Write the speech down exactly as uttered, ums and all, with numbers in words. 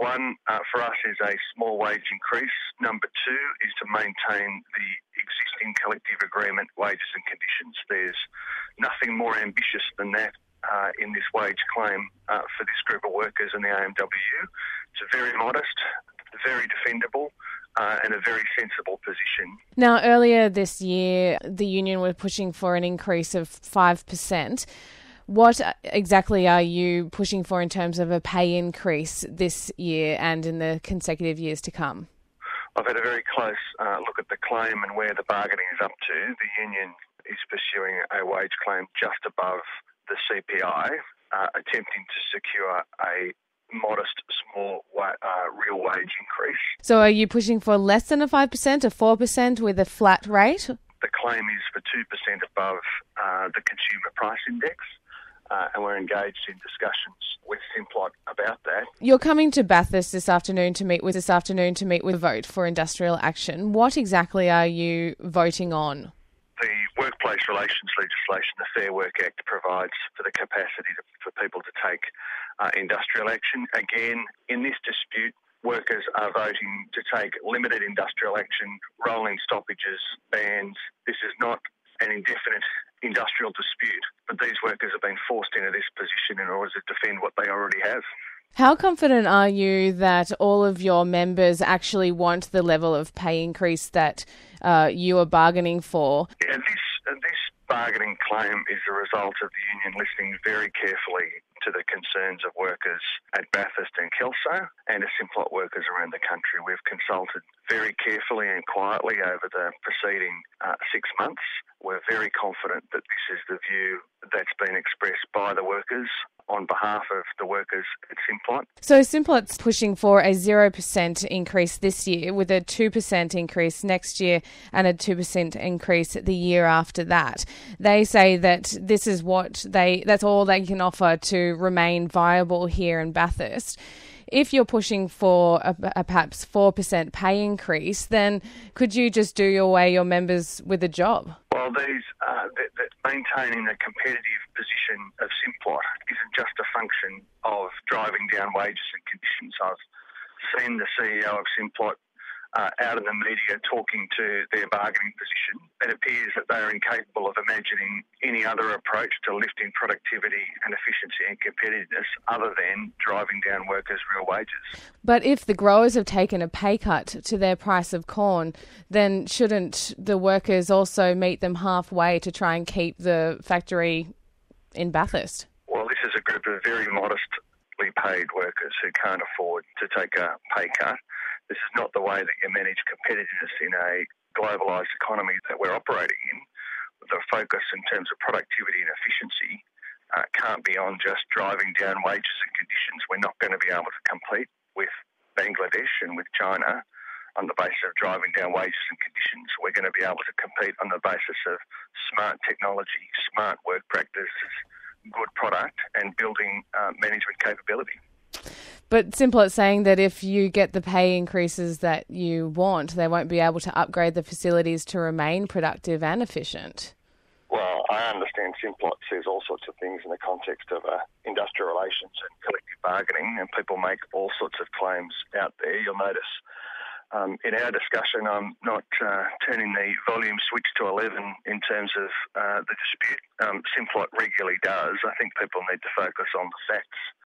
one uh, for us is a small wage increase. Number two is to maintain the existing collective agreement wages and conditions. There's nothing more ambitious than that uh, in this wage claim uh, for this group of workers in the A M W. It's very modest, very defendable, uh, and a very sensible position. Now, earlier this year, the union were pushing for an increase of five percent. What exactly are you pushing for in terms of a pay increase this year and in the consecutive years to come? I've had a very close uh, look at the claim and where the bargaining is up to. The union is pursuing a wage claim just above the C P I, uh, attempting to secure a modest, small, uh, real wage increase. So are you pushing for less than a five percent, a four percent with a flat rate? The claim is for two percent above uh, the consumer price index. Uh, and we're engaged in discussions with Simplot about that. You're coming to Bathurst this afternoon to meet with this afternoon to meet with Vote for Industrial Action. What exactly are you voting on? The Workplace Relations legislation, the Fair Work Act, provides for the capacity to, for people to take uh, industrial action. Again, in this dispute, workers are voting to take limited industrial action, rolling stoppages, bans. This is not an indefinite industrial dispute, but these workers have been forced into this position in order to defend what they already have. How confident are you that all of your members actually want the level of pay increase that uh, you are bargaining for? Yeah, this, uh, this bargaining claim is a result of the union listening very carefully to the concerns of workers at Bathurst and Kelso and of Simplot workers around the country. We've consulted very carefully and quietly over the preceding uh, six months. We're very confident that this is the view that's been expressed by the workers on behalf of the workers at Simplot. So Simplot's pushing for a zero percent increase this year with a two percent increase next year and a two percent increase the year after that. They say that this is what they, that's all they can offer to remain viable here in Bathurst. If you're pushing for a, a perhaps four percent pay increase, then could you just do away your members with a job? Well, these uh, that, that maintaining the competitive position of Simplot isn't just a function of driving down wages and conditions. I've seen the C E O of Simplot uh, out in the media talking to their bargaining position. It appears that they are incapable of imagining any other approach to lifting productivity and efficiency and competitiveness other than driving down workers' real wages. But if the growers have taken a pay cut to their price of corn, then shouldn't the workers also meet them halfway to try and keep the factory in Bathurst? Well, this is a group of very modestly paid workers who can't afford to take a pay cut. This is not the way that you manage competitiveness in a globalised economy that we're operating in. The focus in terms of productivity and efficiency uh, can't be on just driving down wages and conditions. We're not going to be able to compete with Bangladesh and with China on the basis of driving down wages and conditions. We're going to be able to compete on the basis of smart technology, smart work practices, good product, and building uh, management capability. But Simplot's saying that if you get the pay increases that you want, they won't be able to upgrade the facilities to remain productive and efficient. Well, I understand Simplot says all sorts of things in the context of uh, industrial relations and collective bargaining, and people make all sorts of claims out there. You'll notice um, in our discussion, I'm not uh, turning the volume switch to eleven in terms of uh, the dispute. Um, Simplot regularly does. I think people need to focus on the facts